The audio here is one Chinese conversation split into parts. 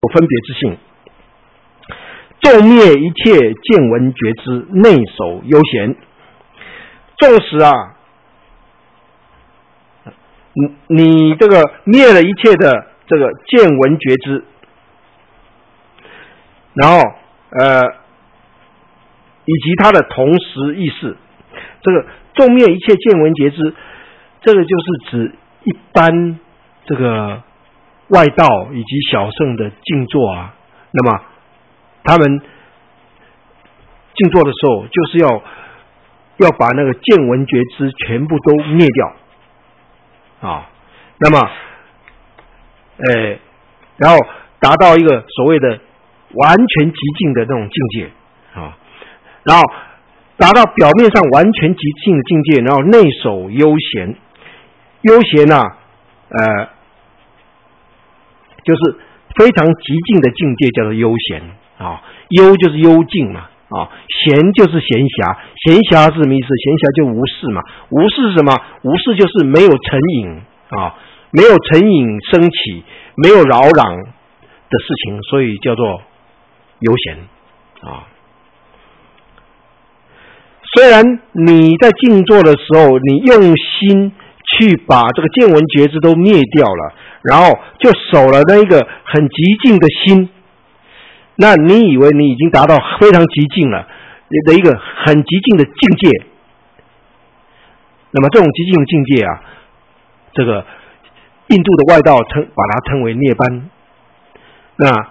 分别之性，纵灭一切见闻觉知，内守悠闲。纵使你这个灭了一切的这个见闻觉知，然后以及它的同时意识，这个纵灭一切见闻觉知，这个就是指一般这个外道以及小乘的静坐那么他们静坐的时候，就是要把那个见闻觉知全部都灭掉那么然后达到一个所谓的完全极静的那种境界然后达到表面上完全极静的境界，然后内守悠闲。悠闲就是非常极静的境界，叫做悠闲悠就是幽静嘛闲就是闲暇。闲暇是什么意思？闲暇就无事嘛。无事是什么？无事就是没有成瘾没有成瘾升起，没有扰攘的事情，所以叫做悠闲虽然你在静坐的时候，你用心去把这个见闻觉知都灭掉了，然后就守了那一个很极静的心，那你以为你已经达到非常极静了的一个很极静的境界。那么这种极静的境界这个印度的外道把它称为涅槃。那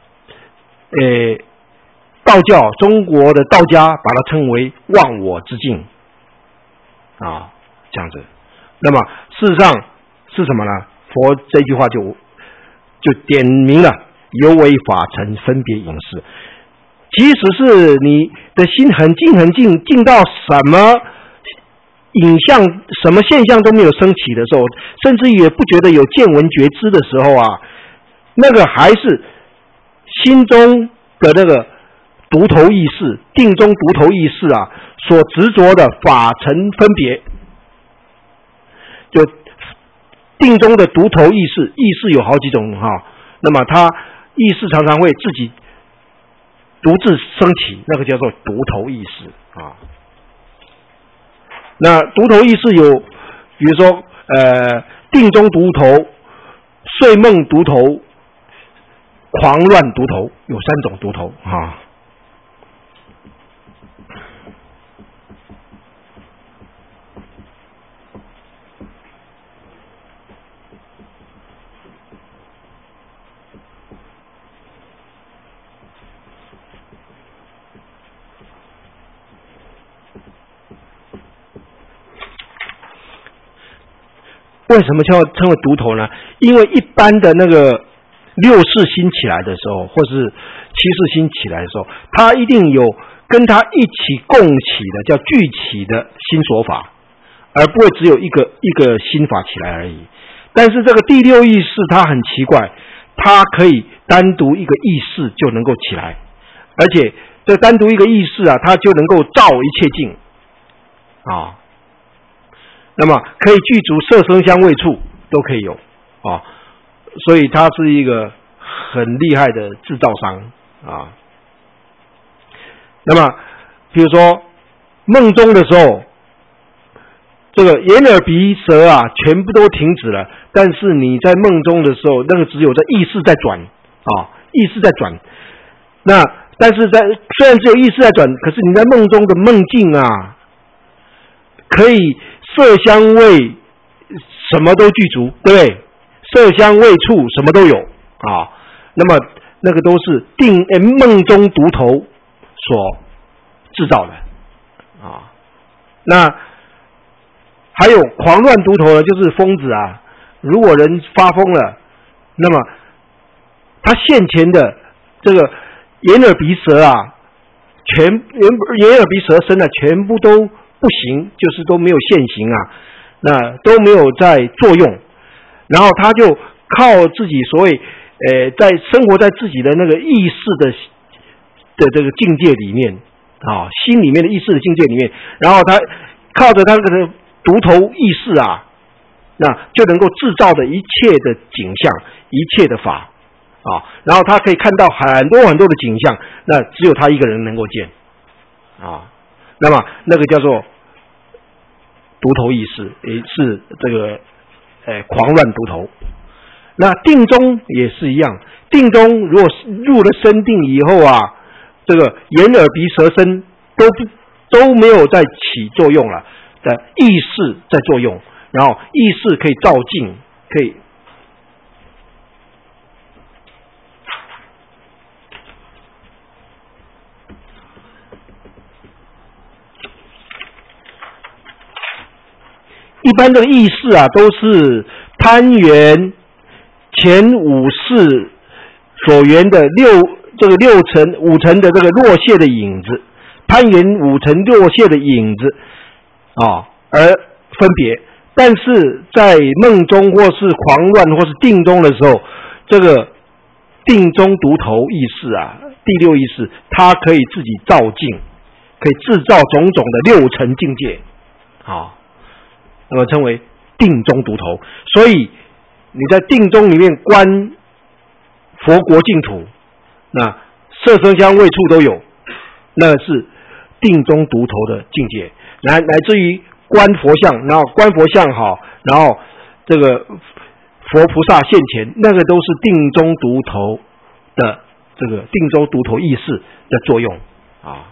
道教，中国的道家把它称为忘我之境这样子。那么事实上是什么呢？佛这句话就点明了有为法尘分别影视。即使是你的心很静很静，静到什么影像什么现象都没有升起的时候，甚至也不觉得有见闻觉知的时候那个还是心中的那个独头意识，定中独头意识所执着的法尘分别。就定中的独头意识，意识有好几种那么它意识常常会自己独自升起，那个叫做独头意识那独头意识有，比如说定中独头、睡梦独头、狂乱独头，有3种独头为什么称为独头呢？因为一般的那个六识心起来的时候，或是七识心起来的时候，它一定有跟它一起共起的叫聚起的心所法，而不会只有一个心法起来而已。但是这个第六意识它很奇怪，它可以单独一个意识就能够起来，而且这单独一个意识它就能够照一切境那么可以具足色声香味触都可以有所以他是一个很厉害的制造商那么比如说梦中的时候，这个眼耳鼻舌全部都停止了，但是你在梦中的时候，那个只有在意识在转意识在转。那但是虽然只有意识在转，可是你在梦中的梦境可以色香味什么都具足，对不对？色香味触什么都有那么那个都是梦中独头所制造的那还有狂乱独头呢，就是疯子如果人发疯了，那么他现前的这个眼耳鼻舌眼耳鼻舌身全部都不行，就是都没有现行那都没有在作用，然后他就靠自己所谓在生活在自己的那个意识的这个境界里面心里面的意识的境界里面，然后他靠着他的独头意识那就能够制造的一切的景象，一切的法啊，然后他可以看到很多很多的景象，那只有他一个人能够见啊。那么那个叫做独头意识，也是这个狂乱独头。那定中也是一样，定中如果入了深定以后啊，这个眼耳鼻舌身都没有在起作用了，的意识在作用，然后意识可以照镜，可以一般的意识啊，都是攀缘前五识所缘的五层的这个落谢的影子，攀缘五层落谢的影子啊，而分别。但是在梦中或是狂乱或是定中的时候，这个定中独头意识啊，第六意识，它可以自己照镜，可以制造种种的六层境界啊，那么称为定中独头。所以你在定中里面观佛国净土，那色声香味触都有，那是定中独头的境界。乃至于观佛像，然后观佛像好，然后这个佛菩萨现前，那个都是定中独头的这个定中独头意识的作用啊。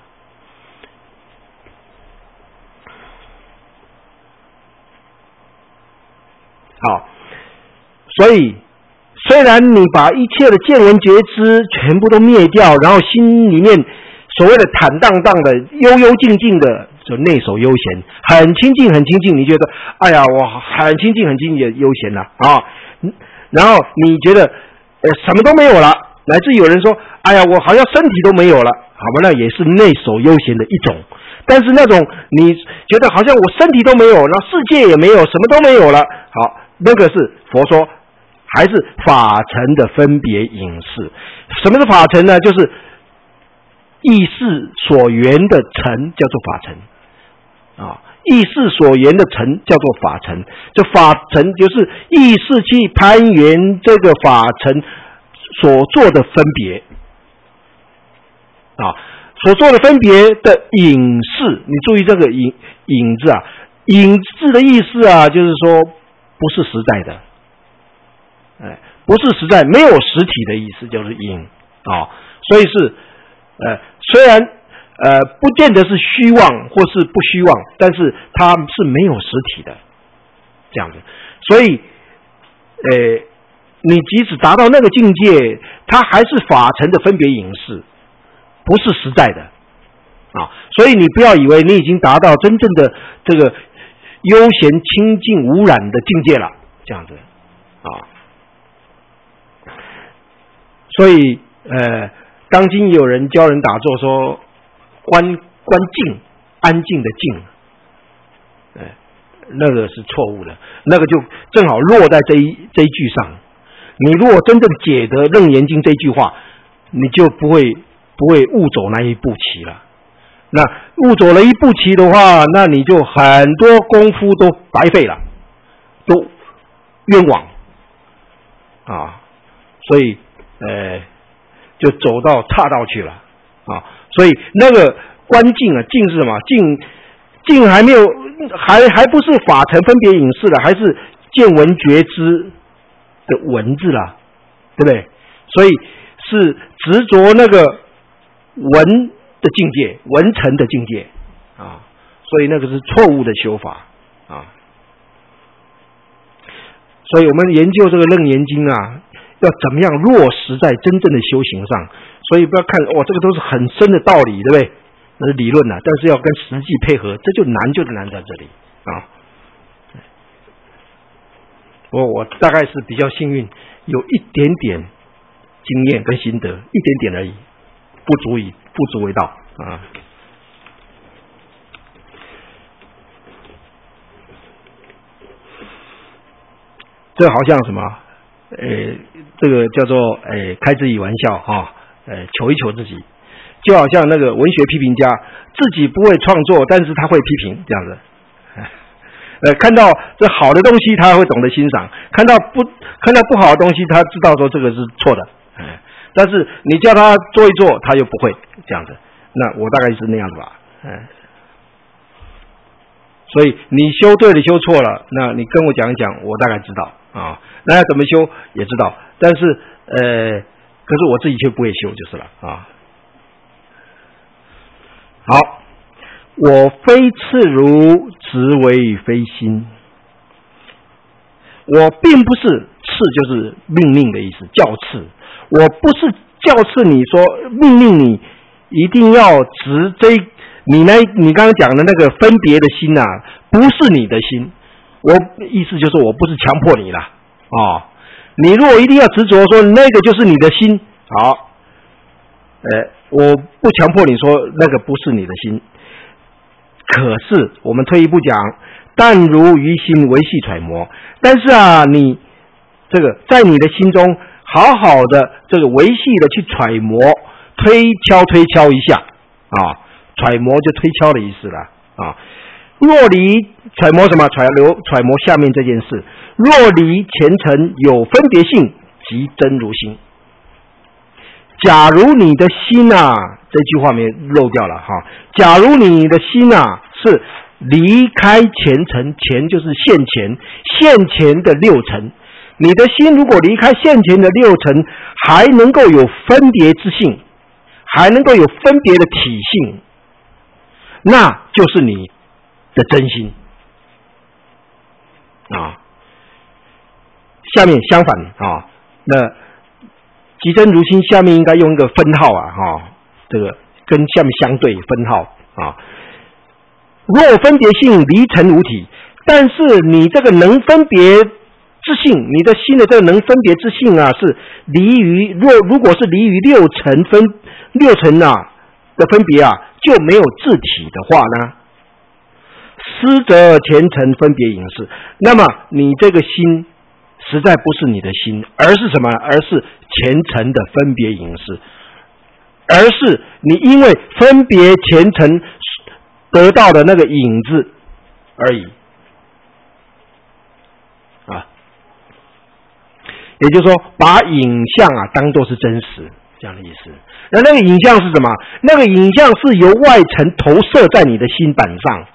好，所以虽然你把一切的见闻觉知全部都灭掉，然后心里面所谓的坦荡荡的悠悠静静的，就内守悠闲，很清净很清净，你觉得哎呀我很清净很清净的悠闲了啊，然后你觉得什么都没有了，乃至有人说哎呀我好像身体都没有了，好吧，那也是内守悠闲的一种。但是那种你觉得好像我身体都没有，然后世界也没有，什么都没有了，好，那个是佛说还是法尘的分别影视。什么是法尘呢？就是意识所缘的尘叫做法尘啊，意识所缘的尘叫做法尘。这法尘就是意识去攀缘这个法尘所做的分别啊，所做的分别的影视。你注意这个影字啊，影字的意思啊，就是说不是实在的，不是实在，没有实体的意思，就是影啊。所以是虽然不见得是虚妄或是不虚妄，但是它是没有实体的这样子。所以你即使达到那个境界，它还是法尘的分别影视，不是实在的啊。所以你不要以为你已经达到真正的这个悠闲清净无染的境界了，这样子啊。所以当今有人教人打坐说观静，安静的静，那个是错误的，那个就正好落在这一句上。你如果真正解得楞严经这句话，你就不会误走那一步棋了。那误走了一步棋的话，那你就很多功夫都白费了，都冤枉啊。所以就走到岔道去了啊。所以那个观静啊，静是什么？静还没有，还不是法尘分别影视了，还是见闻觉知的文字啦，对不对？所以是执着那个文的境界，文尘的境界啊。所以那个是错误的修法啊。所以我们研究这个楞严经啊，要怎么样落实在真正的修行上。所以不要看这个都是很深的道理，对不对？那是理论啊，但是要跟实际配合，这就难在这里啊。我大概是比较幸运，有一点点经验跟心得，一点点而已，不足为道啊。这好像什么？这个叫做开自己玩笑哈，求一求自己，就好像那个文学批评家自己不会创作，但是他会批评这样子。看到这好的东西，他会懂得欣赏；看到不好的东西，他知道说这个是错的但是你叫他做一做，他又不会这样子。那我大概是那样子吧，所以你修对了修错了，那你跟我讲一讲，我大概知道啊。那要怎么修也知道，但是可是我自己却不会修就是了啊。好，我非刺如，直为非心。我并不是刺，就是命令的意思，教刺。我不是教刺你说命令你一定要执你刚刚讲的那个分别的心啊，不是你的心。我意思就是我不是强迫你啦你如果一定要执着说那个就是你的心，好，我不强迫你说那个不是你的心。可是我们退一步讲，但如于心维系揣摩，但是啊，你这个在你的心中好好的这个维系的去揣摩，推敲一下啊，揣摩就推敲的意思了啊。若离揣摩什么？揣摩下面这件事。若离前尘有分别性，即真如心。假如你的心啊，这句话没漏掉了哈。假如你的心啊是离开前尘，前就是现前的六尘。你的心如果离开现前的六尘，还能够有分别之性，还能够有分别的体性，那就是你的真心啊。下面相反啊，那即真如心下面应该用一个分号这个跟下面相对分号啊。若分别性离尘无体，但是你这个能分别之性，你的心的这个能分别之性啊，是离于如果是离于六尘啊的分别啊，就没有自体的话呢，思则前尘分别影视。那么你这个心实在不是你的心，而是什么？而是前尘的分别影视，而是你因为分别前尘得到的那个影子而已啊。也就是说，把影像啊当作是真实，这样的意思。那个影像是什么？那个影像是由外尘投射在你的心板上，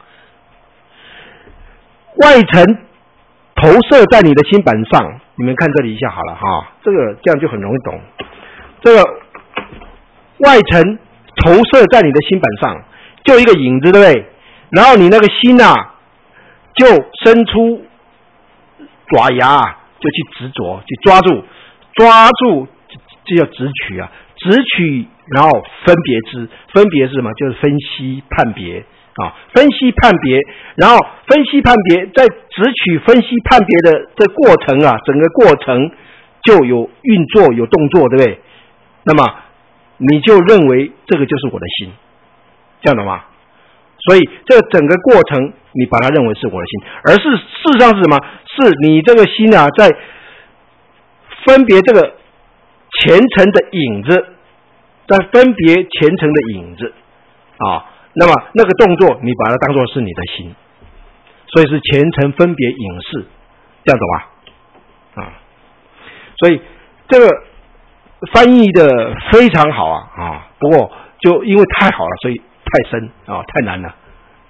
外尘投射在你的心板上。你们看这里一下好了这样就很容易懂。这个外尘投射在你的心板上，就一个影子，对不对？然后你那个心啊，就伸出爪牙，就去执着，去抓住，这叫执取啊，执取，然后分别之，分别是什么？就是分析判别分析判别，然后分析判别，在执取分析判别的这过程啊，整个过程就有运作有动作，对不对？那么你就认为这个就是我的心，这样懂吗？所以这整个过程你把它认为是我的心，而是事实上是什么？是你这个心啊，在分别这个前尘的影子，在分别前尘的影子那么那个动作你把它当作是你的心，所以是前尘分别影视，这样懂吗？所以这个翻译的非常好不过就因为太好了，所以太深太难了。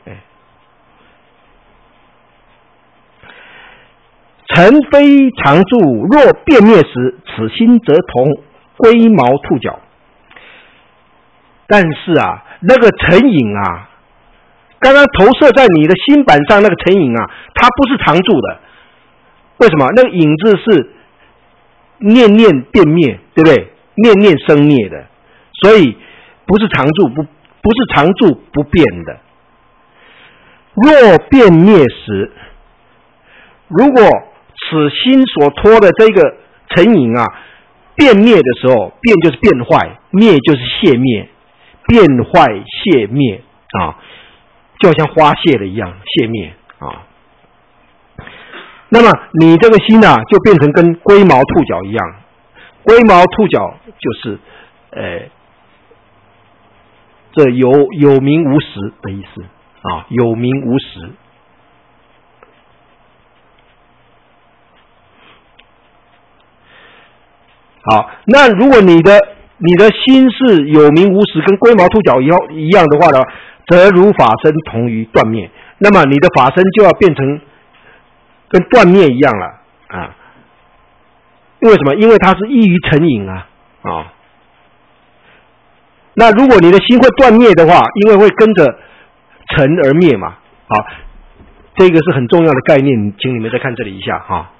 尘非常住，若变灭时，此心则同龟毛兔角。但是啊，那个尘影啊，刚刚投射在你的心板上那个尘影啊，它不是常住的。为什么？那个影子是念念变灭，对不对？念念生灭的，所以不是常住，不是常住不变的。若变灭时，如果此心所托的这个尘影啊，变灭的时候，变就是变坏，灭就是谢灭，变坏谢灭就好像花谢了一样，谢灭那么你这个心啊，就变成跟龟毛兔角一样。龟毛兔角就是这有名无实的意思有名无实。 好，那如果你的心是有名无实，跟龟毛兔角一样的话呢，则如法身同于断灭。那么你的法身就要变成跟断灭一样了啊！因为什么？因为它是异于成瘾啊！那如果你的心会断灭的话，因为会跟着成而灭嘛。好，这个是很重要的概念，请你们再看这里一下哈。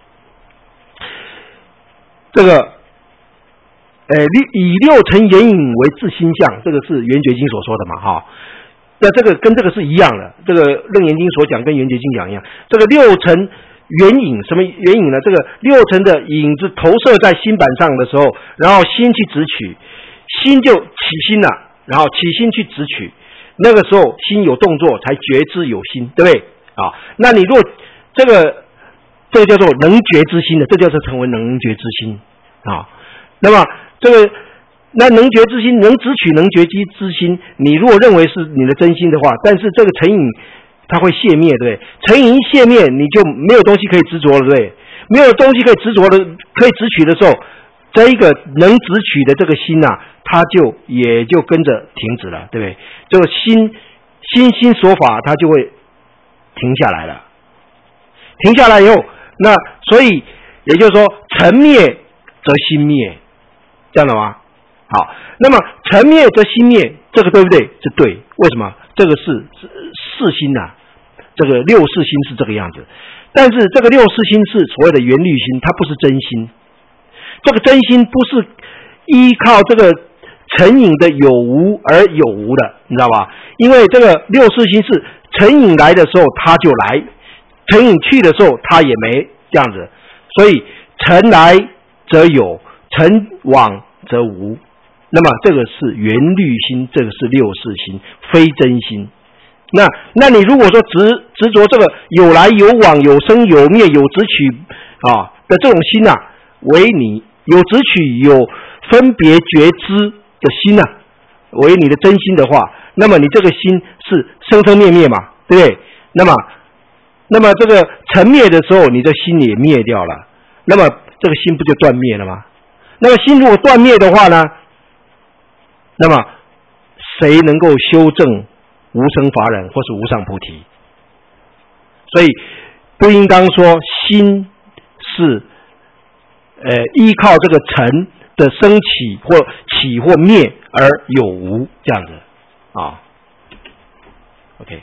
这个以六尘眼影为自心相，这个是圆觉经所说的嘛哈。那这个跟这个是一样的，这个楞严经所讲跟圆觉经讲一样。这个六尘圆影，什么圆影呢？这个六尘的影子投射在心板上的时候，然后心去直取，心就起心了，然后起心去直取，那个时候心有动作，才觉知有心，对不对啊？那你若这个叫做能觉之心的，这叫做成为能觉之心啊。那么这个那能觉之心，能直取能觉之心，你如果认为是你的真心的话，但是这个成瘾它会熄灭，对不对？成瘾一熄灭，你就没有东西可以执着了，对不对？没有东西可以执着的，可以直取的时候，这一个能直取的这个心啊，它也就跟着停止了，对不对？这个心所法，它就会停下来了。停下来以后，那所以也就是说，尘灭则心灭，这样的吗？好，那么尘灭则心灭，这个对不对？是对。为什么？这个是四心啊，这个六识心是这个样子。但是这个六识心是所谓的缘虑心，它不是真心。这个真心不是依靠这个成瘾的有无而有无的，你知道吧？因为这个六识心是成瘾来的时候它就来，成瘾去的时候它也没，这样子。所以尘来则有，尘往则无。那么这个是缘虑心，这个是六识心，非真心。那你如果说执着这个有来有往、有生有灭、有执取的这种心啊，为你有执取、有分别觉知的心啊，为你的真心的话，那么你这个心是生生灭灭嘛，对不对？那么这个尘灭的时候，你的心也灭掉了，那么这个心不就断灭了吗？那么心如果断灭的话呢？那么谁能够修正无生法忍或是无上菩提？所以不应当说心是依靠这个尘的升起或起或灭而有无这样子啊。OK，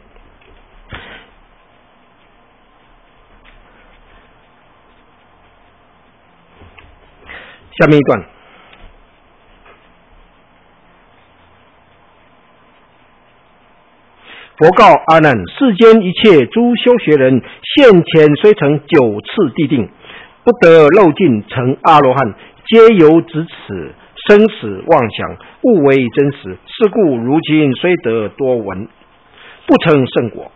下面一段。佛告阿难：世间一切诸修学人，现前虽成9次地定，不得漏尽成阿罗汉，皆由执此生死妄想，误为真实。是故如今虽得多闻，不成圣果。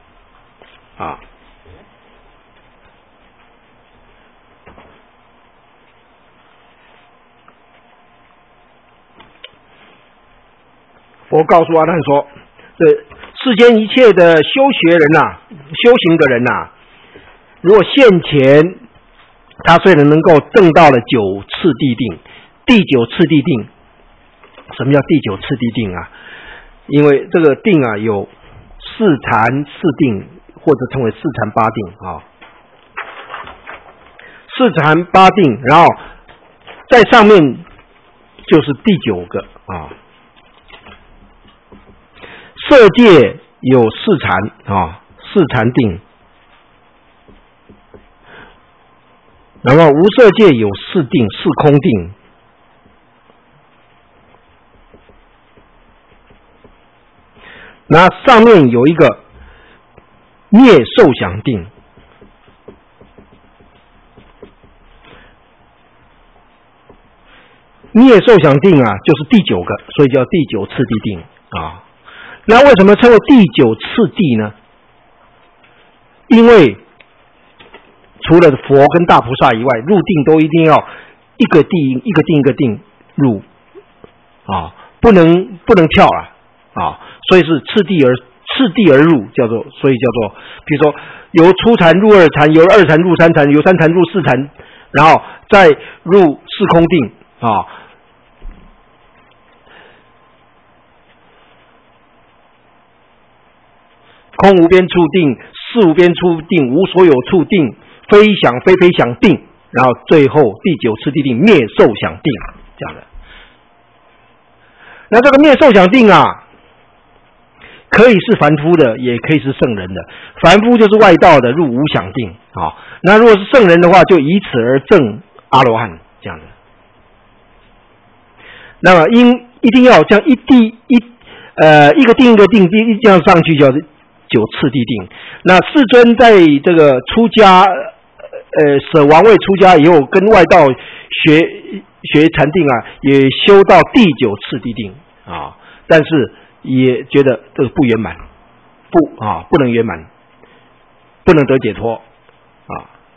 佛告诉阿难说：世间一切的修学人修行的人如果现前他虽然能够证到了9次地定，第9次地定，什么叫第9次地定啊？因为这个定有四禅四定，或者称为四禅八定四禅八定，然后在上面就是第9个色界有四禅四禅定，然后无色界有四定，四空定，那上面有一个灭受想定，灭受想定就是第9个，所以叫第9次地定那为什么称为第9次地呢？因为除了佛跟大菩萨以外，入定都一定要一个定一个定一个定入不能跳所以是次第而入，所以叫做，比如说由初禅入2禅，由2禅入3禅，由3禅入4禅，然后再入四空定啊。空无边处定，事无边处定，无所有处定，非想非非想定，然后最后第九次地定灭受想定，这样的。那这个灭受想定啊，可以是凡夫的，也可以是圣人的。凡夫就是外道的，入无想定啊。那如果是圣人的话，就以此而证阿罗汉，这样的。那么一定要这样一个定一个定，这样上去叫九次地定。那世尊在这个出家，舍王位出家以后，跟外道学禅定啊，也修到第九次地定啊，但是也觉得这个不圆满，不能圆满，不能得解脱啊。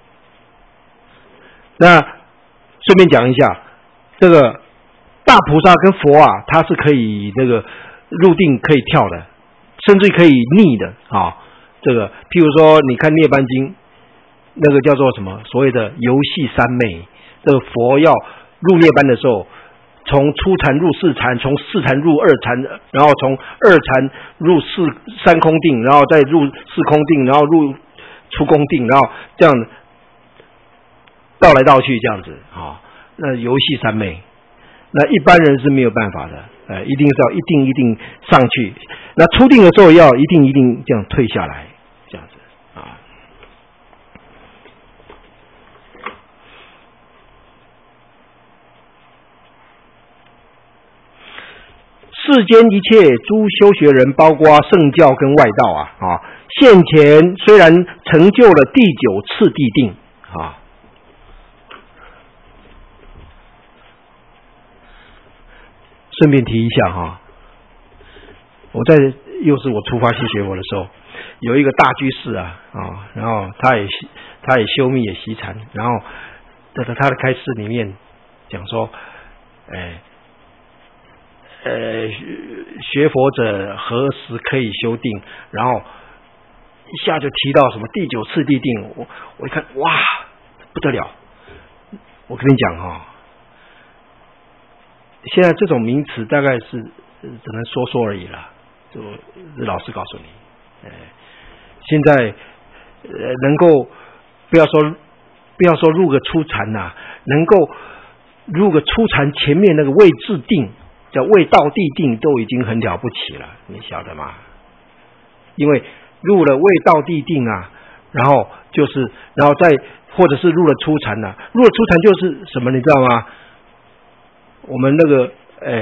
那顺便讲一下，这个大菩萨跟佛啊，他是可以这个入定可以跳的，甚至可以逆的啊。这个譬如说，你看《涅槃经》，那个叫做什么？所谓的游戏三昧。这个佛要入涅槃的时候，从初禅入四禅，从四禅入二禅，然后从二禅入三空定，然后再入四空定，然后入出空定，然后这样倒来倒去这样子啊。那游戏三昧，那一般人是没有办法的，一定是要一定上去。那出定的时候要一定这样退下来，这样子啊。世间一切诸修学人，包括圣教跟外道啊，现前虽然成就了第九次地定啊，顺便提一下哈，又是我出发去学佛的时候，有一个大居士啊，然后他也修密也习禅，然后在他的开示里面讲说，学佛者何时可以修定？然后一下就提到什么第九次地定，我一看，哇，不得了！我跟你讲哈，现在这种名词大概是只能说而已啦，就老师告诉你，现在能够不要说入个初禅呐，能够入个初禅前面那个位置定。叫未到地定都已经很了不起了，你晓得吗？因为入了未到地定啊，然后再或者是入了初禅啊，入了初禅就是什么，你知道吗？我们那个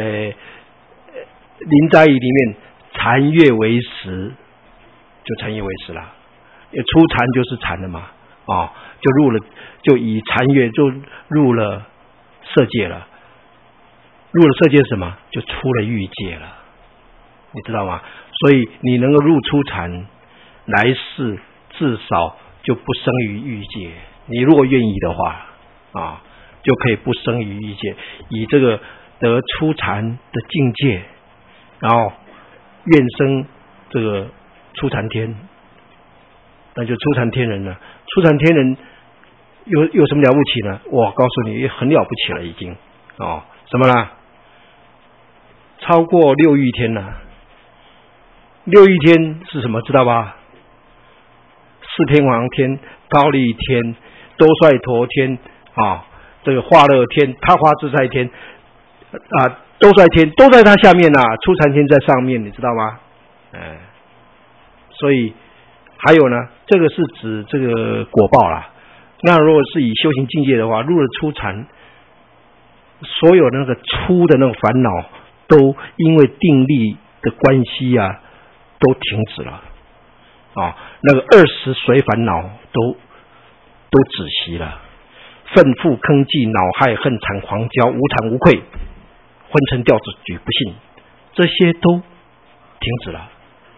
临斋仪里面禅悦为实，就禅悦为实了。初禅就是禅了嘛，就以禅悦就入了色界了。入了色界是什么？就出了欲界了，你知道吗？所以你能够入初禅，来世至少就不生于欲界。你如果愿意的话就可以不生于欲界，以这个得初禅的境界，然后愿生这个初禅天，那就初禅天人了。初禅天人有什么了不起呢？我告诉你，很了不起了，已经什么啦？超过六欲天了。六欲天是什么？知道吧？四天王天、忉利天、兜率陀天这个化乐天、他化自在天兜率天都在它下面初禅天在上面，你知道吗？所以还有呢，这个是指这个果报啦。那如果是以修行境界的话，入了初禅，所有那个初的那种烦恼都因为定力的关系都停止了那个20随烦恼都止息了，愤愤坑忌恼害恨惨狂骄无惭无愧昏沉掉子举不信，这些都停止了。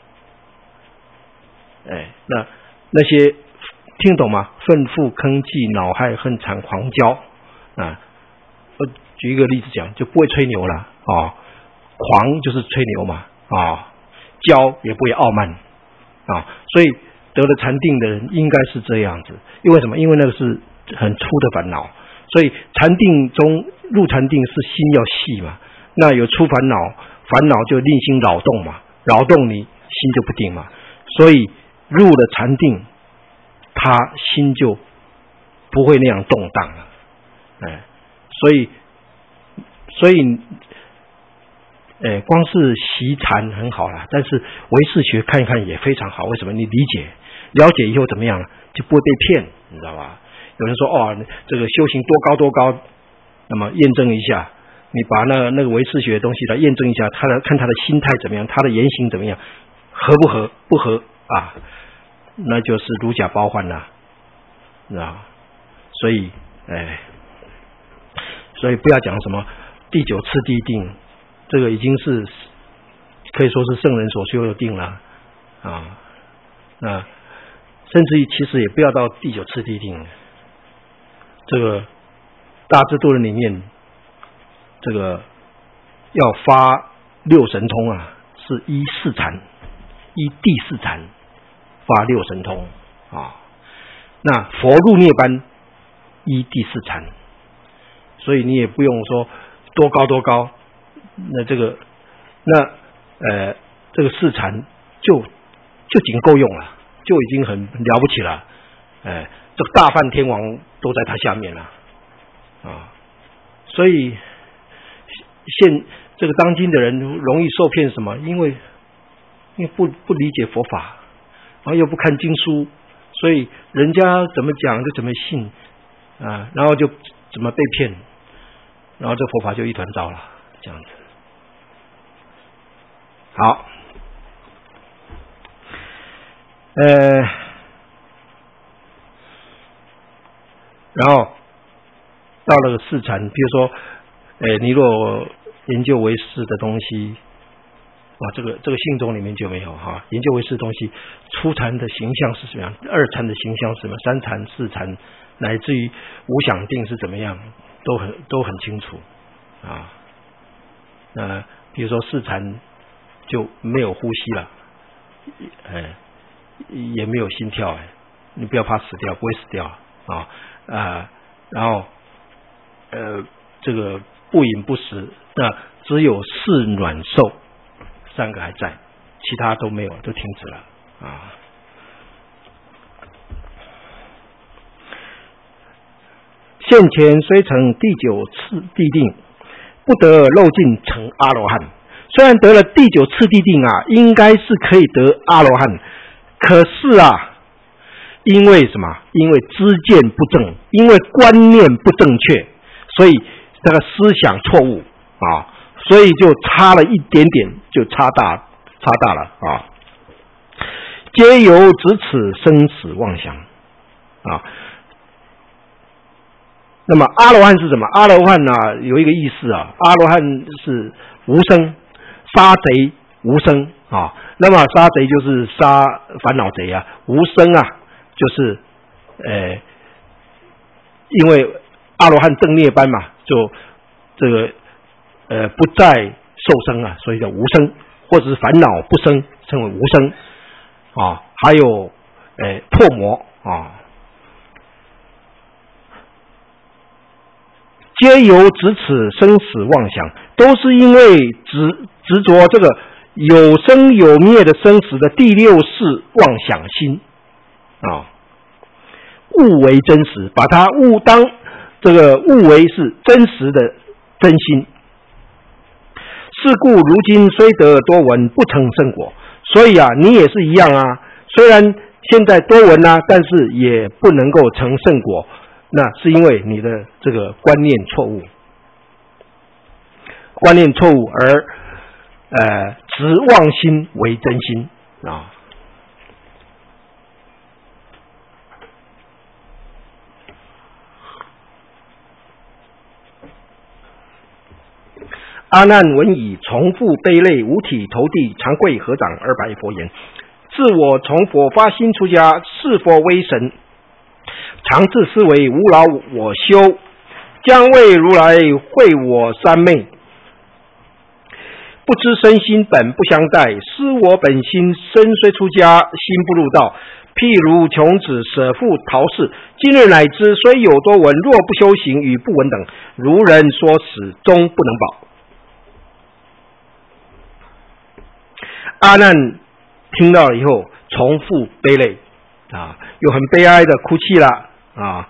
那些听懂吗？愤愤坑忌恼害恨惨狂骄我举一个例子讲，就不会吹牛了狂就是吹牛嘛骄也不会傲慢所以得了禅定的人应该是这样子。因为什么？因为那个是很粗的烦恼，所以禅定中入禅定是心要细嘛，那有出烦恼，烦恼就令心扰动嘛，扰动你心就不定嘛，所以入了禅定，他心就不会那样动荡了，所以光是习禅很好啦，但是唯识学看一看也非常好。为什么？你理解、了解以后怎么样，就不会被骗，你知道吧？有人说这个修行多高多高，那么验证一下，你把那个唯识学的东西来验证一下，看他的心态怎么样，他的言行怎么样，合不合？不合啊，那就是如假包换啦，知道？所以不要讲什么第九次第定，这个已经是可以说是圣人所修的定了啊。那甚至于其实也不要到第九次第定，这个大智度论里面，这个要发六神通啊，是依四禅，依第四禅发六神通啊。那佛入涅槃依第四禅，所以你也不用说多高多高，那这个四禅就仅够用了，就已经很了不起了。这个大梵天王都在他下面了啊，所以这个当今的人容易受骗什么？因为不理解佛法，然后又不看经书，所以人家怎么讲就怎么信啊，然后就怎么被骗，然后这佛法就一团糟了，这样子。好，然后到了四禅，比如说，你若研究唯识的东西，这个信中里面就没有哈。研究唯识的东西，初禅的形象是什么样，二禅的形象是什么，三禅、四禅，乃至于无想定是怎么样，都很清楚啊。比如说四禅就没有呼吸了，也没有心跳，你不要怕死掉，不会死掉啊。然后这个不饮不食，那只有四暖受三个还在，其他都没有，都停止了啊。现前虽成第九次地定，不得漏尽成阿罗汉。虽然得了第九次地定啊，应该是可以得阿罗汉，可是啊，因为什么？因为知见不正，因为观念不正确，所以这个思想错误啊，所以就差了一点点，就差大了啊。皆由执此生死妄想啊。那么阿罗汉是什么？阿罗汉呢，有一个意思啊，阿罗汉是无生，杀贼无生啊。那么杀贼就是杀烦恼贼啊，无生啊就是因为阿罗汉正涅槃嘛，就这个不再受生啊，所以叫无生，或者是烦恼不生，称为无生啊。还有破魔啊。皆由执此生死妄想，都是因为执着这个有生有灭的生死的第六识妄想心啊，误为真实，把它误为是真实的真心。是故如今虽得多闻，不成正果。所以啊，你也是一样啊，虽然现在多闻啊，但是也不能够成正果。那是因为你的这个观念错误而执妄心为真心啊。阿难闻已，重复悲泪，五体投地，长跪合掌而白佛言：自我从佛发心出家，是佛为神，常自思维无劳我修，将为如来会我三昧。不知身心本不相待，思我本心身虽出家，心不入道。 譬如穷子舍父逃世，今日乃知，虽有多闻，若不修行，与不闻等，如人说此，终不能保。阿难听到了以后，重复悲泪啊，又很悲哀的哭泣了啊。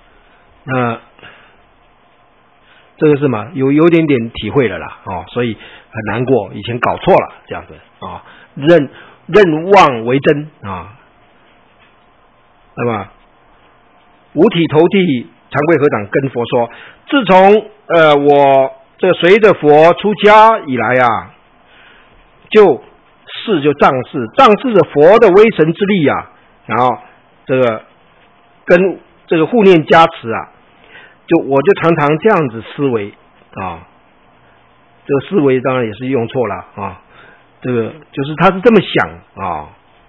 这个是嘛，有点点体会了啦，所以很难过，以前搞错了这样子啊，认妄为真啊。那么五体投地长贵合掌跟佛说，自从我这个随着佛出家以来啊，就仗势着佛的威神之力啊，然后这个跟这个护念加持啊，我就常常这样子思维啊，这个思维当然也是用错了啊，这个就是他是这么想啊，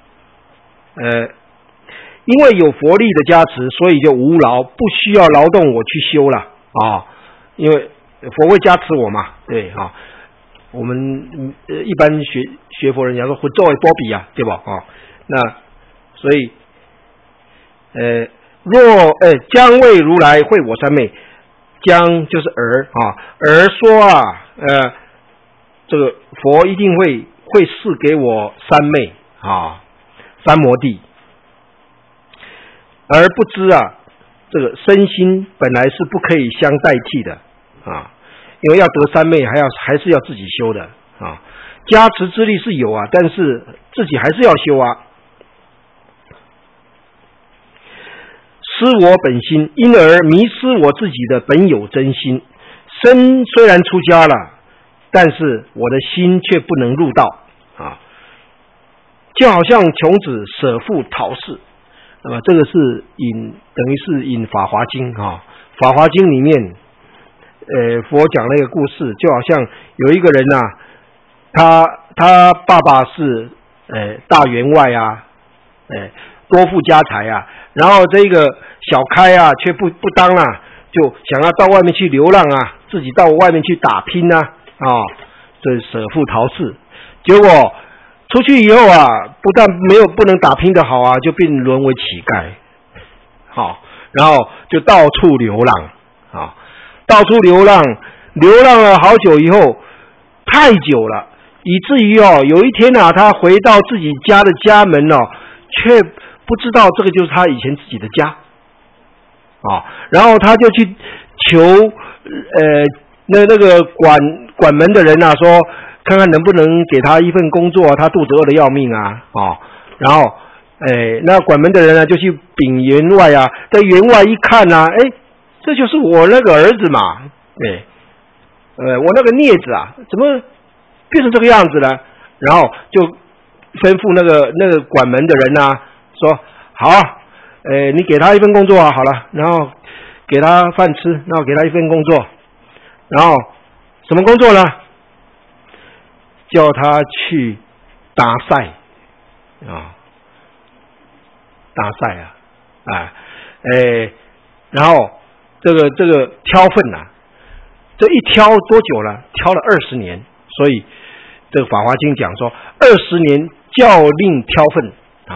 因为有佛力的加持，所以就无劳，不需要劳动我去修了啊，因为佛会加持我嘛，对啊。我们一般学佛人讲说作为波比啊，对吧？那所以将为如来会我三昧，将就是儿啊，儿说啊，这个佛一定会赐给我三昧啊，三摩地，而不知啊，这个身心本来是不可以相代替的啊。因为要得三昧，还是要自己修的啊。加持之力是有啊，但是自己还是要修啊。失我本心，因而迷失我自己的本有真心。身虽然出家了，但是我的心却不能入道啊。就好像穷子舍父逃世，那么这个是等于是引《法华经》啊，《法华经》里面。佛讲那个故事，就好像有一个人啊，他爸爸是大员外啊，多富家财啊，然后这个小开啊却不当啊，就想要到外面去流浪啊，自己到外面去打拼啊，这舍父逃世，结果出去以后啊，不但不能打拼的好啊，就沦为乞丐，然后就到处流浪啊。到处流浪了好久以后，太久了，以至于有一天啊，他回到自己家的家门却不知道这个就是他以前自己的家然后他就去求那个管门的人啊，说看看能不能给他一份工作，他肚子饿得要命啊然后那管门的人呢就去禀员外啊，在员外一看啊，这就是我那个儿子嘛，我那个孽子啊，怎么变成这个样子呢？然后就吩咐那个管门的人啊，说好啊，你给他一份工作啊，好了，然后给他饭吃，然后给他一份工作，然后什么工作呢？叫他去打赛啊，打赛啊，然后这个挑粪啊，这一挑多久了？挑了20年，所以这个《法华经》讲说20年教令挑粪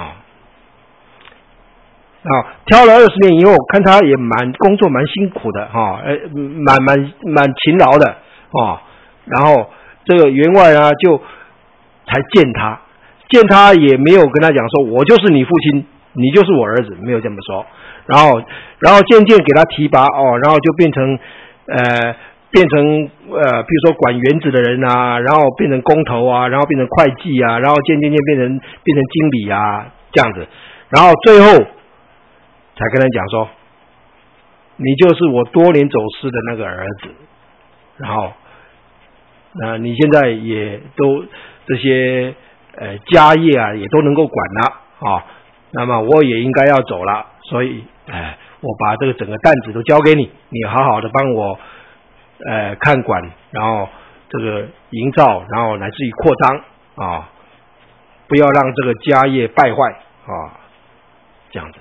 挑了20年以后，看他也工作蛮辛苦的蛮勤劳的然后这个员外啊就才见他也没有跟他讲说我就是你父亲，你就是我儿子，没有这么说。然后渐渐给他提拔然后就变成比如说管园子的人啊，然后变成工头啊，然后变成会计啊，然后渐渐变成经理啊这样子，然后最后才跟他讲说，你就是我多年走失的那个儿子，然后你现在也都这些家业啊也都能够管了那么我也应该要走了，所以我把这个整个担子都交给你，你好好的帮我看管，然后这个营造，然后乃至于扩张不要让这个家业败坏这样子。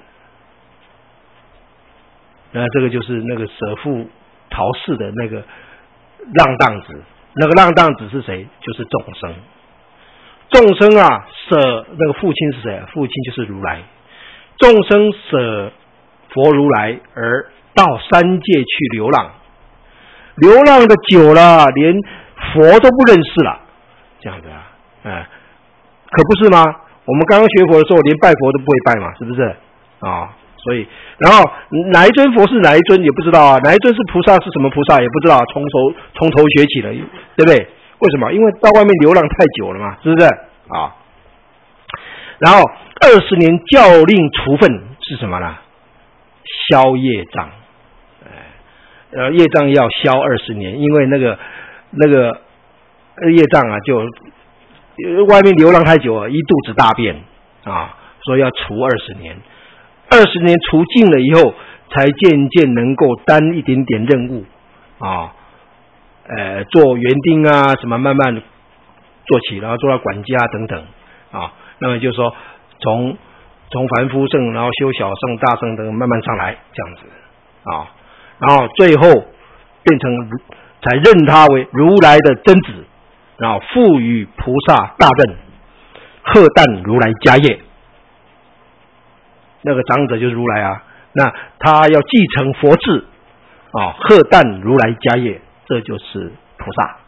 那这个就是那个舍父逃世的那个浪荡子，那个浪荡子是谁？就是众生。众生啊，舍那个父亲是谁？父亲就是如来。 众生舍佛如来而到三界去流浪，流浪的久了，连佛都不认识了，这样子啊，可不是吗？我们刚刚学佛的时候，连拜佛都不会拜嘛，是不是啊？所以，然后哪一尊佛是哪一尊也不知道啊，哪一尊是菩萨是什么菩萨也不知道，从头学起了，对不对？为什么？因为到外面流浪太久了嘛，是不是啊？然后20年教令除分是什么呢？消业障，业障要消20年，因为那个业障啊，就外面流浪太久了，一肚子大便啊，所以要除20年。20年除尽了以后，才渐渐能够担一点点任务啊，做园丁啊什么，慢慢做起，然后做到管家等等啊。那么就是说，从凡夫圣，然后修小圣、大圣等慢慢上来，这样子啊，然后最后变成才认他为如来的真子，然后赋予菩萨大任，荷担如来家业。那个长者就是如来啊，那他要继承佛制啊，荷担如来家业，这就是菩萨。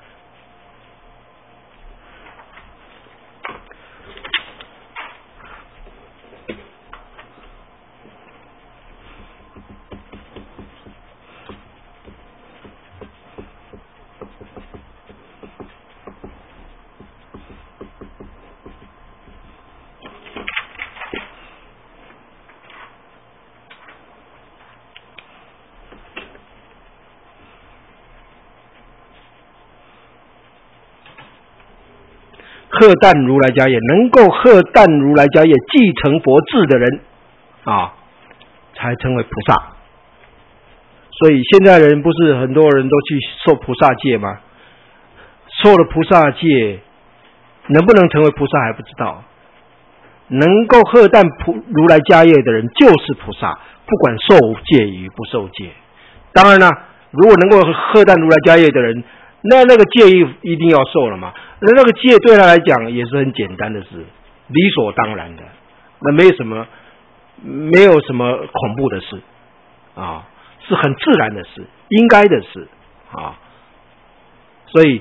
荷担如来家业，能够荷担如来家业继承佛制的人啊，才称为菩萨。所以现在人不是很多人都去受菩萨戒吗？受了菩萨戒，能不能成为菩萨还不知道。能够荷担如来家业的人就是菩萨，不管受戒与不受戒。当然了，如果能够荷担如来家业的人，那个戒一定要受了嘛。那个戒对他来讲也是很简单的事，理所当然的，那没有什么恐怖的事啊，是很自然的事，应该的事啊。所以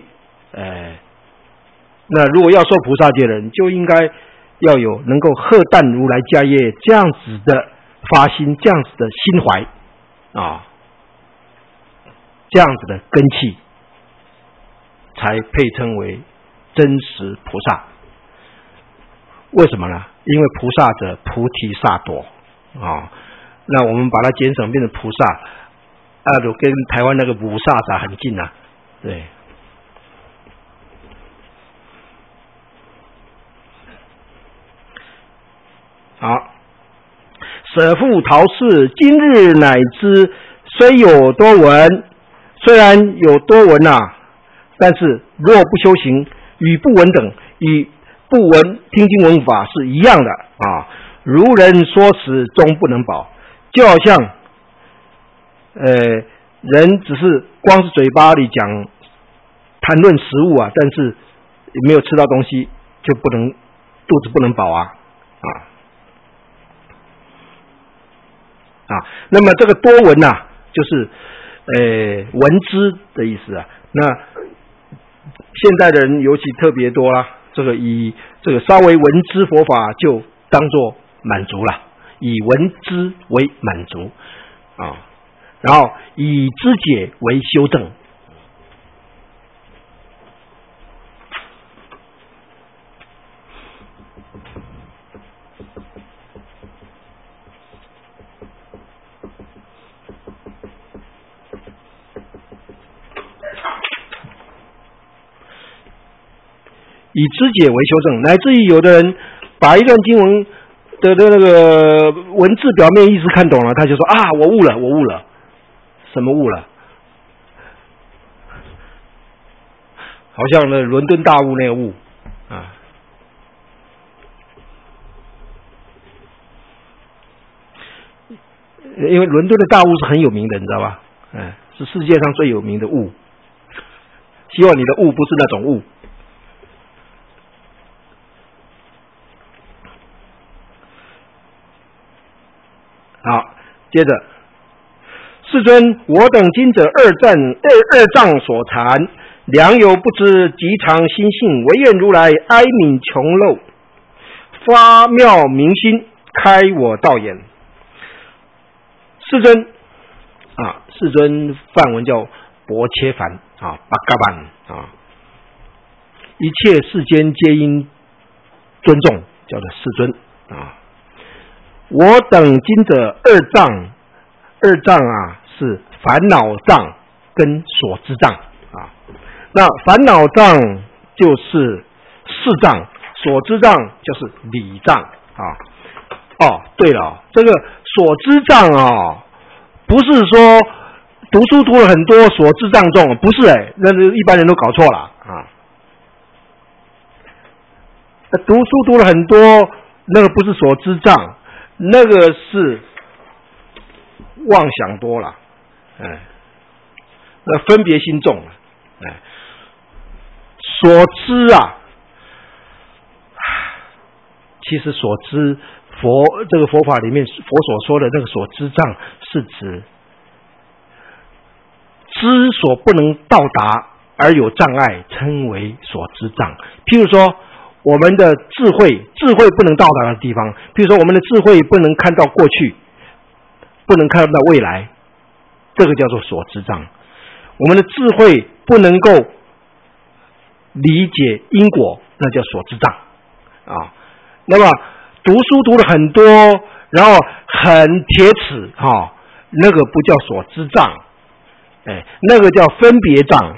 那如果要受菩萨戒的人，就应该要有能够荷担如来家业这样子的发心，这样子的心怀啊，这样子的根器，才配称为真实菩萨。为什么呢？因为菩萨者菩提萨埵啊，那我们把它减省变成菩萨啊，就跟台湾那个五萨萨很近啊，对。好，舍父陶氏，今日乃知，虽有多闻，虽然有多闻啊，但是若不修行，与不闻等，与不闻听经闻法是一样的啊。如人说食，终不能饱，就好像人只是光是嘴巴里讲谈论食物啊，但是没有吃到东西，就肚子不能饱啊。那么这个多闻啊，就是闻知的意思啊。那现代的人尤其特别多啦，以这个稍微闻知佛法就当作满足了，以闻知为满足啊，然后以知解为修正。以知解为修正，乃至于有的人把一段经文的那个文字表面意思看懂了，他就说啊，我悟了，什么悟了？好像那伦敦大悟那个悟啊，因为伦敦的大悟是很有名的，你知道吧？是世界上最有名的悟。希望你的悟不是那种悟。 好，接着，世尊，我等今者二障所缠，良由不知，极常心性，唯愿如来哀悯穷陋，发妙明心，开我道眼。世尊啊，世尊梵文叫薄切梵啊，巴嘎班啊，一切世间皆应尊重，叫做世尊啊。我等今者二障啊，是烦恼障跟所知障啊。那烦恼障就是事障，所知障就是理障啊。哦，对了，这个所知障啊，不是说读书读了很多所知障重，不是那一般人都搞错了啊。读书读了很多，那个不是所知障，那个是妄想多了，那分别心重了，所知啊，其实所知这个佛法里面佛所说的那个所知障，是指知所不能到达而有障碍，称为所知障。譬如说我们的智慧不能到达的地方，譬如说我们的智慧不能看到过去，不能看到未来，这个叫做所知障。我们的智慧不能够理解因果，那叫所知障啊。那么读书读了很多，然后很铁齿那个不叫所知障，那个叫分别障，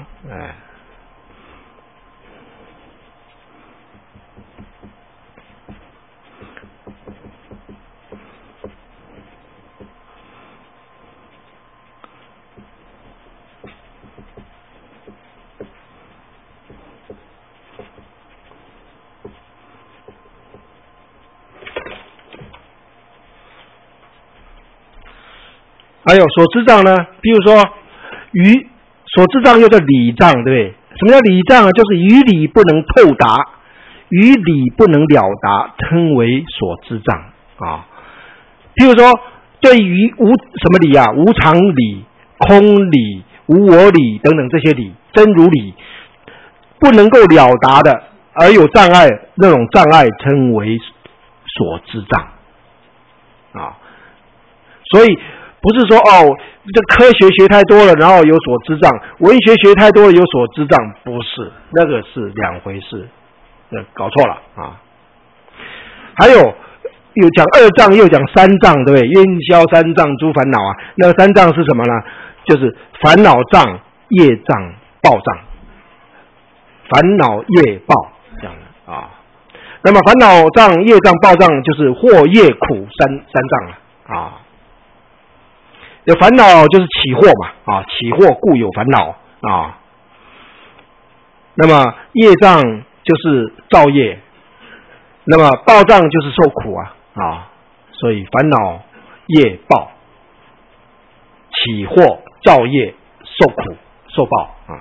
还有所知障呢，譬如说所知障又叫理障，对不对？什么叫理障？就是于理不能透达，于理不能了达，称为所知障啊。譬如说对于什么理啊，无常理、空理、无我理等等这些理，真如理不能够了达的，而有障碍，那种障碍称为所知障啊。所以不是说这科学学太多了，然后有所知障；文学学太多了，有所知障，不是，那个是两回事，搞错了啊。还有讲二障，又讲三障，对不对？烟消三障诸烦恼啊，那个三障是什么呢？就是烦恼障、业障、报障，烦恼业报这样的啊。那么烦恼障、业障、报障就是祸业苦三障啊。有烦恼就是起祸嘛，起祸故有烦恼啊。那么业障就是造业，那么报障就是受苦啊。所以烦恼、业报、起祸、造业、受苦、受报啊。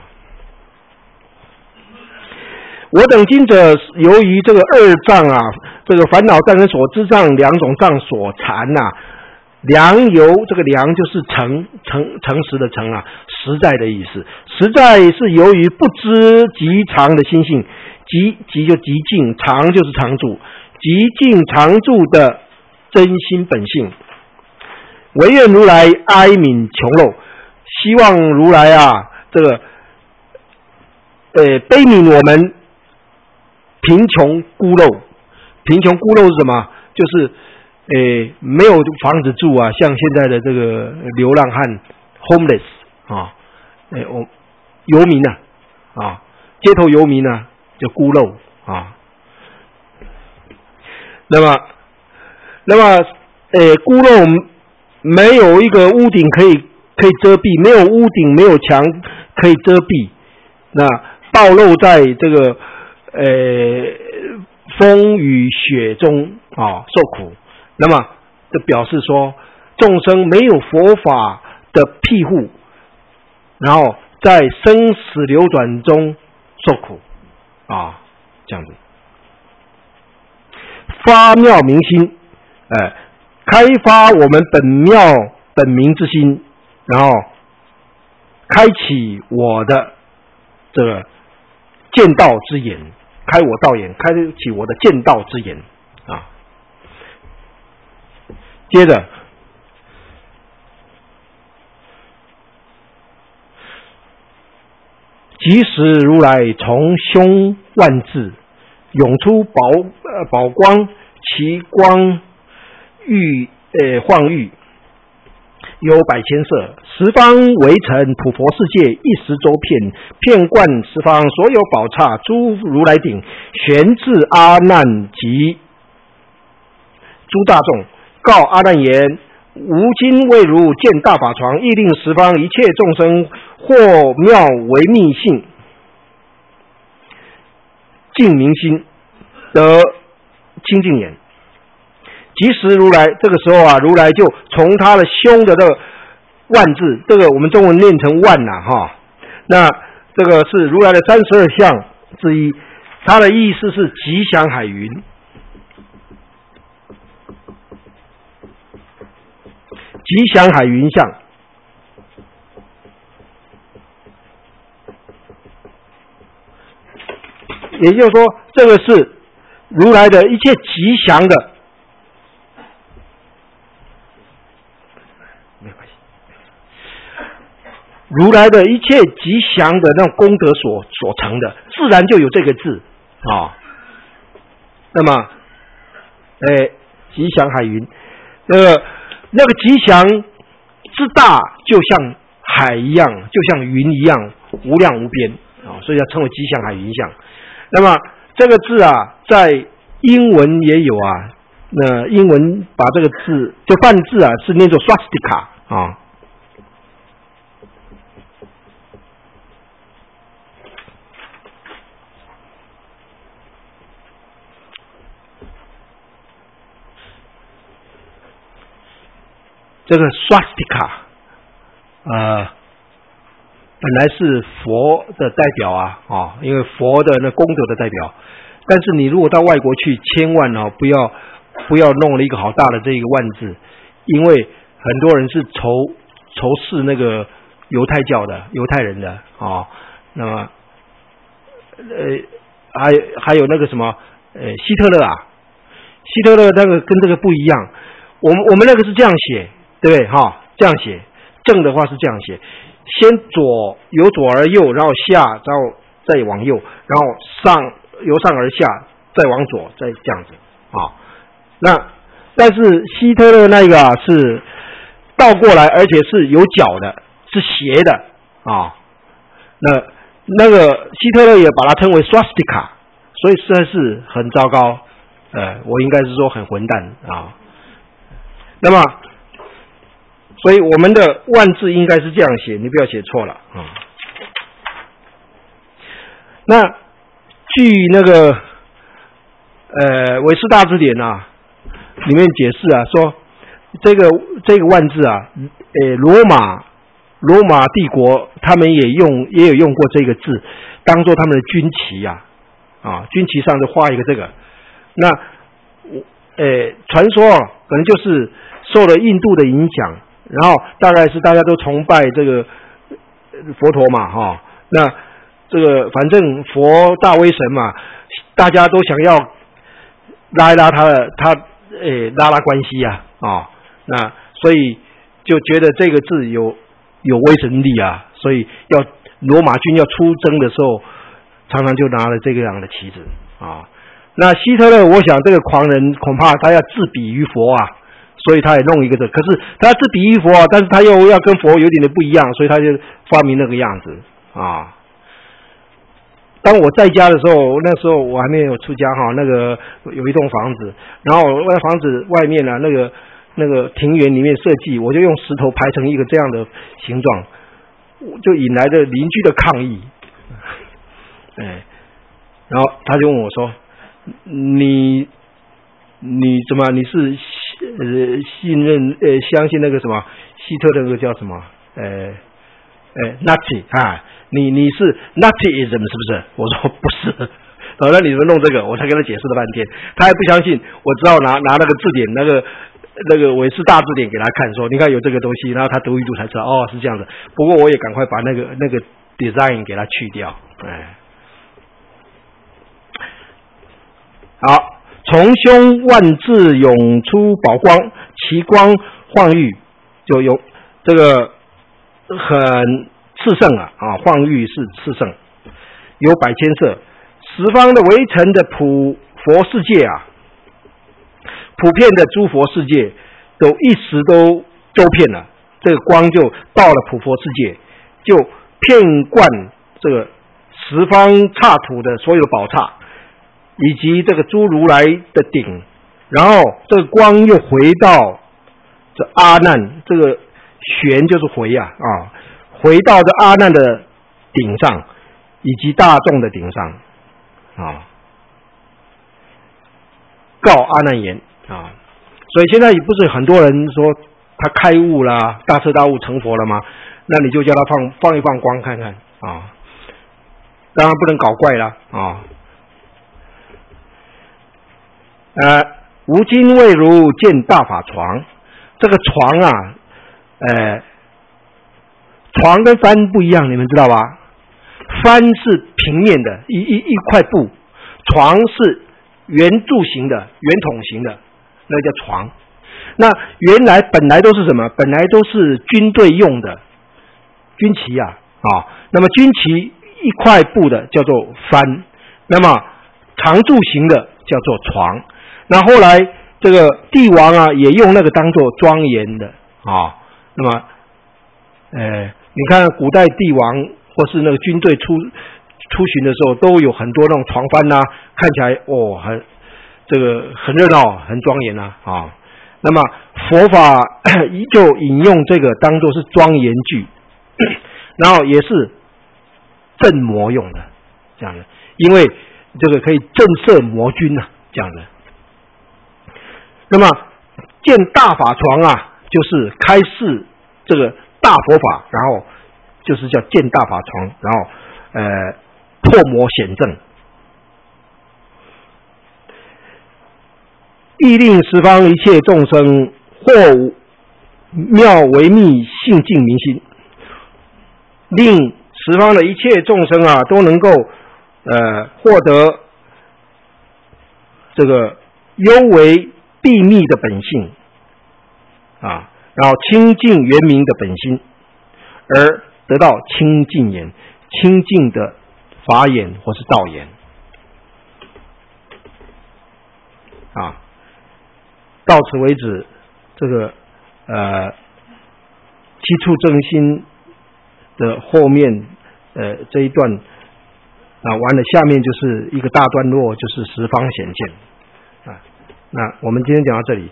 我等今者由于这个二障啊，这个烦恼障跟所知障两种障所缠良由，这个良就是诚实的诚啊，实在的意思。实在是由于不知极常的心性，极就极静，常就是常住，极静常住的真心本性。唯愿如来哀悯穷陋，希望如来这个悲悯我们贫穷孤陋。贫穷孤陋是什么？就是没有房子住像现在的这个流浪汉 homeless 游民街头游民就孤陋那么孤陋没有一个屋顶可以遮蔽，没有屋顶，没有墙可以遮蔽，那暴露在这个风雨雪中受苦。那么这表示说众生没有佛法的庇护，然后在生死流转中受苦这样子。发妙明心开发我们本妙本明之心，然后开启我的这个见道之眼，开我道眼，开启我的见道之眼啊。接着，即时如来从胸万字涌出宝光，其光欲晃欲，有百千色，十方围城普佛世界，一时周遍，遍贯十方，所有宝刹诸如来顶，悬至阿难及诸大众，告阿难言：吾今未如见大法床，亦令十方一切众生或妙为密性，净明心，得清净眼。即时如来，这个时候啊，如来就从他的胸的这个万字，这个我们中文念成万呐，哈。那这个是如来的32相之一，它的意思是吉祥海云。吉祥海云相，也就是说，这个是如来的一切吉祥的。如来的一切吉祥的那种功德所成的，自然就有这个字啊。那么，吉祥海云，那个吉祥之大，就像海一样，就像云一样，无量无边啊，所以要称为吉祥海云相。那么这个字啊，在英文也有啊。那英文把这个字，就梵字啊，是念作 swastika 啊。这个 swastika 本来是佛的代表啊，因为佛的那功德的代表。但是你如果到外国去，千万不要弄了一个好大的这个万字，因为很多人是仇视那个犹太教的犹太人的啊。那么还有那个什么希特勒啊，希特勒那个跟这个不一样。我们那个是这样写。对不对？这样写，正的话是这样写，先由左而右，然后下，然后再往右，然后由上而下，再往左，再这样子啊。但是希特勒那个是倒过来，而且是有角的，是斜的啊。那个希特勒也把它称为 swastika， 所以实在是很糟糕。我应该是说很混蛋啊。那么。所以我们的万字应该是这样写，你不要写错了啊。那据那个韦氏大字典啊里面解释啊，说这个万字啊，罗马帝国他们也有用过这个字，当做他们的军旗啊，军旗上就画一个这个。那传说可能就是受了印度的影响。然后大概是大家都崇拜这个佛陀嘛，那这个反正佛大威神嘛，大家都想要拉一拉他拉关系啊，那所以就觉得这个字有威神力啊，所以罗马军要出征的时候，常常就拿了这个样的旗子啊。那希特勒，我想这个狂人恐怕他要自比于佛啊。所以他也弄一个可是他自比喻佛啊，但是他又要跟佛有点的不一样，所以他就发明那个样子啊。当我在家的时候，那时候我还没有出家那个有一栋房子，然后那房子外面那个庭园里面设计，我就用石头排成一个这样的形状，就引来了邻居的抗议。然后他就问我说：“你怎么？你是？”相信那个什么希特勒那个叫什么Nazi 啊？你是 Nazism 是不是？我说不是。那你们弄这个，我才跟他解释了半天，他还不相信。我只好拿那个字典，那个那个韦氏大字典给他看，说你看有这个东西，然后他读一读才知道，哦，是这样子。不过我也赶快把那个 design 给他去掉，好，从胸万字涌出宝光，其光晃玉，就有这个很炽盛晃玉是炽盛，有百千色，十方的围城的普佛世界普遍的诸佛世界都一时都周遍了，这个光就到了普佛世界，就遍贯这个十方刹土的所有的宝刹，以及这个诸如来的顶，然后这个光又回到这阿难，这个旋就是回回到这阿难的顶上，以及大众的顶上告阿难言所以现在也不是很多人说他开悟啦，大彻大悟成佛了吗？那你就叫他放一放光看看当然不能搞怪啦吾今未如见大法床，这个床床跟帆不一样，你们知道吧？帆是平面的一块布，床是圆柱形的圆筒形的，那叫床。那原来本来都是什么？本来都是军队用的军旗那么军旗一块布的叫做帆，那么长柱形的叫做床。那后来这个帝王也用那个当做庄严的那么你看古代帝王或是那个军队出巡的时候，都有很多那种床帆看起来很热闹很庄严那么佛法就引用这个当作是庄严句，然后也是镇魔用的这样的，因为这个可以震慑魔军这样的。那么见大法床就是开示这个大佛法，然后就是叫见大法床，然后破魔显正，亦令十方一切众生或妙为密性净明心，令十方的一切众生都能够获得这个幽为秘密的本性然后清净圆明的本心，而得到清净眼，清净的法眼或是道眼到此为止，这个七处正心的后面这一段完了，下面就是一个大段落，就是十方显见那我们今天讲到这里。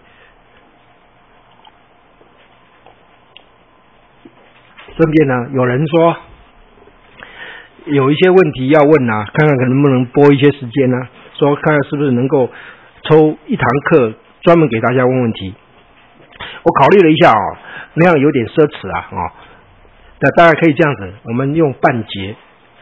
顺便有人说有一些问题要问看看能不能拨一些时间说看看是不是能够抽一堂课专门给大家问问题。我考虑了一下那样有点奢侈那大概可以这样子，我们用半节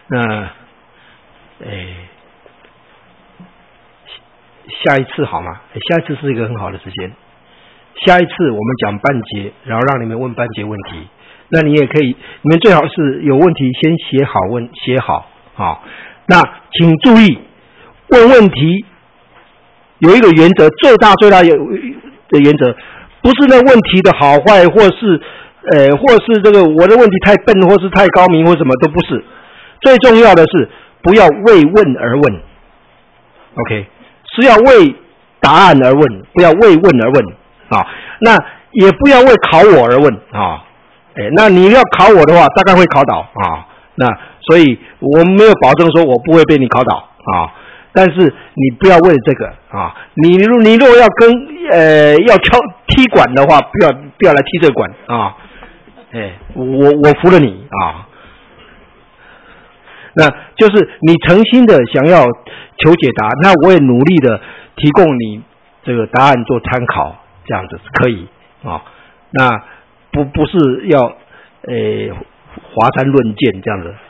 下一次好吗？下一次是一个很好的时间。下一次我们讲半节，然后让你们问半节问题。那你也可以，你们最好是有问题先写好那请注意，问问题有一个原则，最大的原则，不是那问题的好坏，或是这个我的问题太笨，或是太高明，或什么都不是。最重要的是不要为问而问 ，OK， 是要为答案而问，不要为问而问那也不要为考我而问那你要考我的话，大概会考倒那所以我没有保证说我不会被你考倒但是你不要为了这个你如果要要踢馆的话，不要来踢这个馆我服了你那就是你诚心的想要求解答，那我也努力的提供你这个答案做参考，这样子可以那不是要华山论剑这样子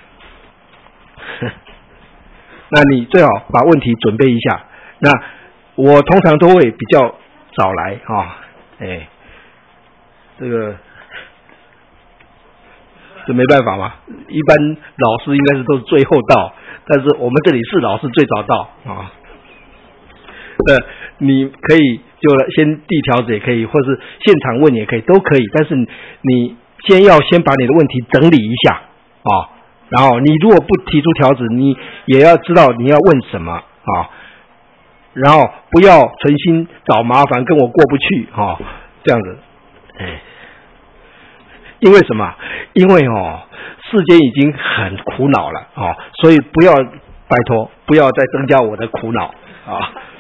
那你最好把问题准备一下。那我通常都会比较早来这没办法嘛，一般老师应该是都是最后到，但是我们这里是老师最早到啊。你可以就先递条子也可以，或是现场问也可以，都可以。但是你先把你的问题整理一下啊，然后你如果不提出条子，你也要知道你要问什么啊，然后不要存心找麻烦，跟我过不去啊，这样子。因为什么？因为世间已经很苦恼了所以拜托不要再增加我的苦恼啊。